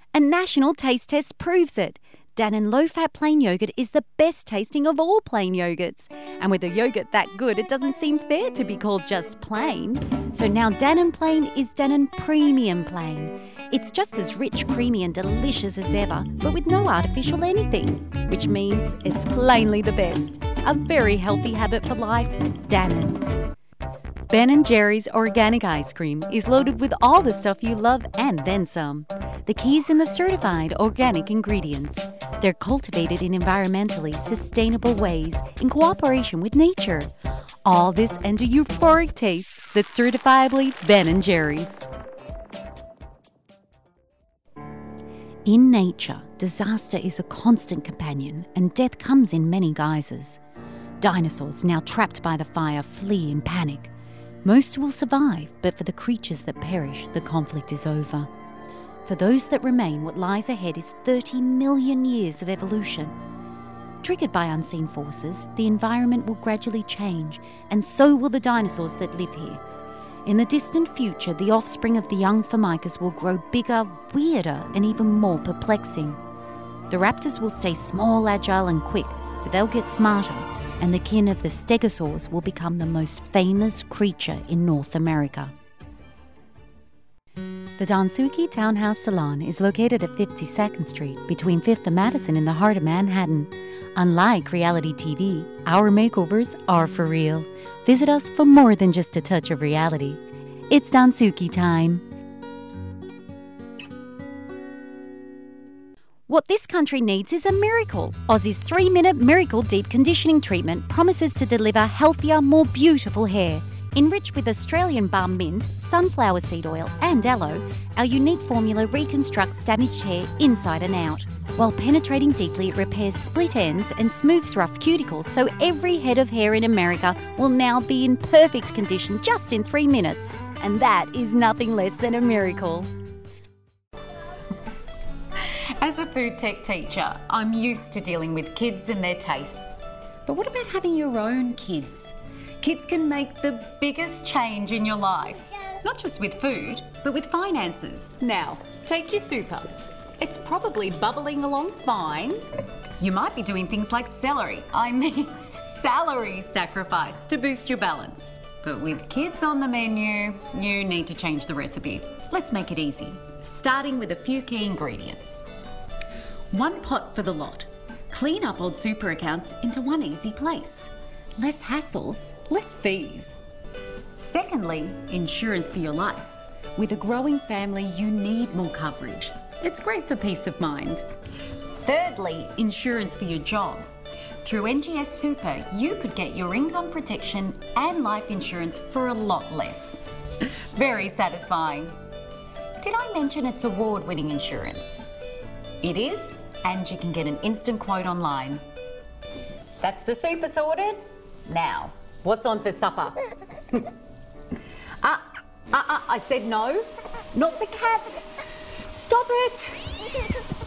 A national taste test proves it. Dannon low-fat plain yogurt is the best tasting of all plain yogurts. And with a yogurt that good, it doesn't seem fair to be called just plain. So now Dannon Plain is Dannon Premium Plain. It's just as rich, creamy and delicious as ever, but with no artificial anything, which means it's plainly the best. A very healthy habit for life, Dannon. Ben & Jerry's organic ice cream is loaded with all the stuff you love and then some. The key is in the certified organic ingredients. They're cultivated in environmentally sustainable ways in cooperation with nature. All this and a euphoric taste that's certifiably Ben & Jerry's. In nature, disaster is a constant companion and death comes in many guises. Dinosaurs, now trapped by the fire, flee in panic. Most will survive, but for the creatures that perish, the conflict is over. For those that remain, what lies ahead is 30 million years of evolution. Triggered by unseen forces, the environment will gradually change, and so will the dinosaurs that live here. In the distant future, the offspring of the young Formicas will grow bigger, weirder, and even more perplexing. The raptors will stay small, agile, and quick, but they'll get smarter, and the kin of the stegosaurs will become the most famous creature in North America. The Donsuki Townhouse Salon is located at 52nd Street between 5th and Madison in the heart of Manhattan. Unlike reality TV, our makeovers are for real. Visit us for more than just a touch of reality. It's Donsuki time. What this country needs is a miracle. Aussie's 3-minute Miracle Deep Conditioning Treatment promises to deliver healthier, more beautiful hair. Enriched with Australian balm mint, sunflower seed oil and aloe, our unique formula reconstructs damaged hair inside and out. While penetrating deeply, it repairs split ends and smooths rough cuticles, so every head of hair in America will now be in perfect condition just in 3 minutes. And that is nothing less than a miracle. As a food tech teacher, I'm used to dealing with kids and their tastes. But what about having your own kids? Kids can make the biggest change in your life. Not just with food, but with finances. Now, take your super. It's probably bubbling along fine. You might be doing things like salary sacrifice to boost your balance. But with kids on the menu, you need to change the recipe. Let's make it easy, starting with a few key ingredients. 1 pot for the lot. Clean up old super accounts into one easy place. Less hassles, less fees. Secondly, insurance for your life. With a growing family, you need more coverage. It's great for peace of mind. Thirdly, insurance for your job. Through NGS Super, you could get your income protection and life insurance for a lot less. Very satisfying. Did I mention it's award-winning insurance? It is, and you can get an instant quote online. That's the super sorted. Now, what's on for supper? I said no, not the cat. Stop it.